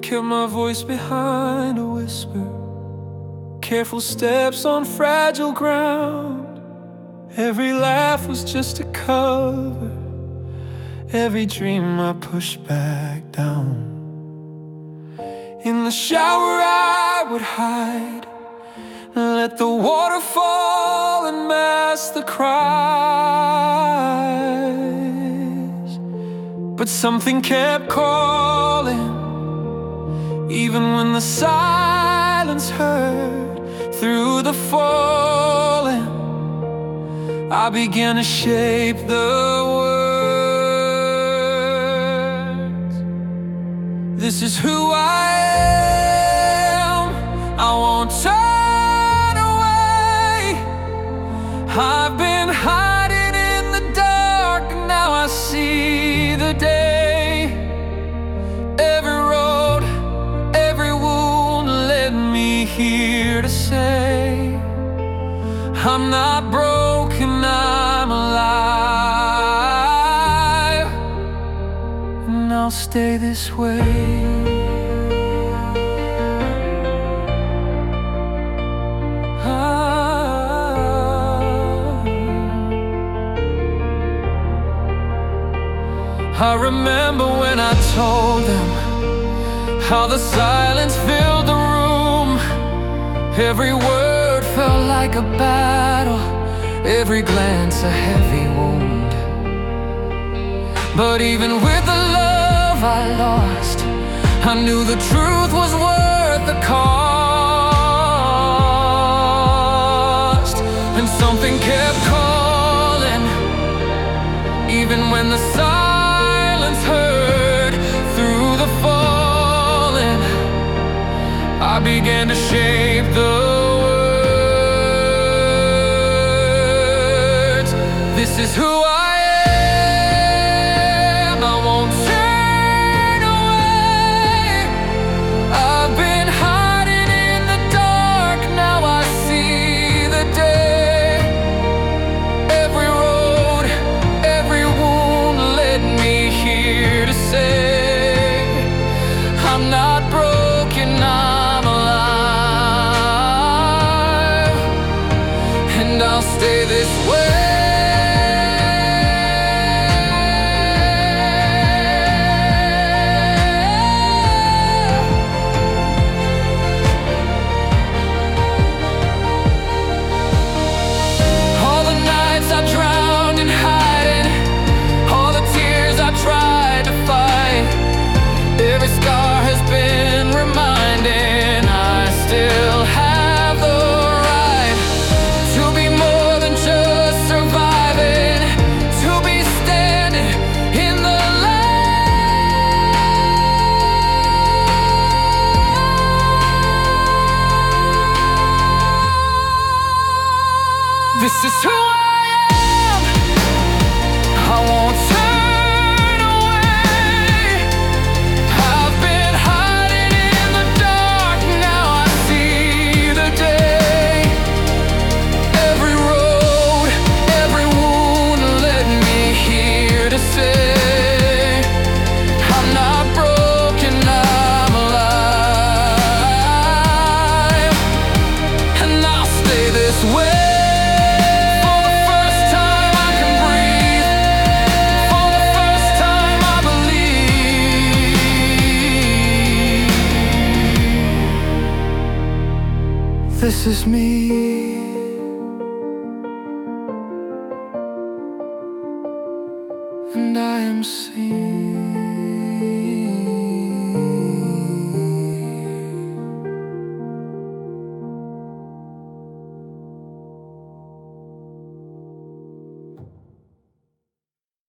kept my voice behind a whisper. Careful steps on fragile ground. Every laugh was just a cover. Every dream I pushed back down. In the shower I would hide, let the water fall and mask the cries. But something kept calling, even when the silence hurt. Through the falling, I began to shape the words. This is who I am. I won't turn away. I've been hiding in the dark, and now I see the day. Every road, every wound led me here to say, I'm not broken, I'm alive, and I'll stay this way. I remember when I told them how the silence filled the room. Every word felt like a battle, every glance a heavy wound. But even with the love I lost, I knew the truth was worth the cost. And something kept calling, even when the silence heard. Through the falling, I began to shape the words. This is who I am. I won't turn away. I've been hiding in the dark, now I see the day. Every road, every wound led me here to say, I'm not broken, I'm alive, and I'll stay this way. All the nights I drowned in hiding, all the tears I tried to fight, every scar has been reminding I still have the right to be more than just surviving, to be standing in the light. This is who I am. I won't turn away. I've been hiding in the dark, now I see the day. Every road, every wound led me here to say, I'm not broken, I'm alive, and I'll stay this way. For the first time I can breathe, for the first time I believe. This is me, and I am seen.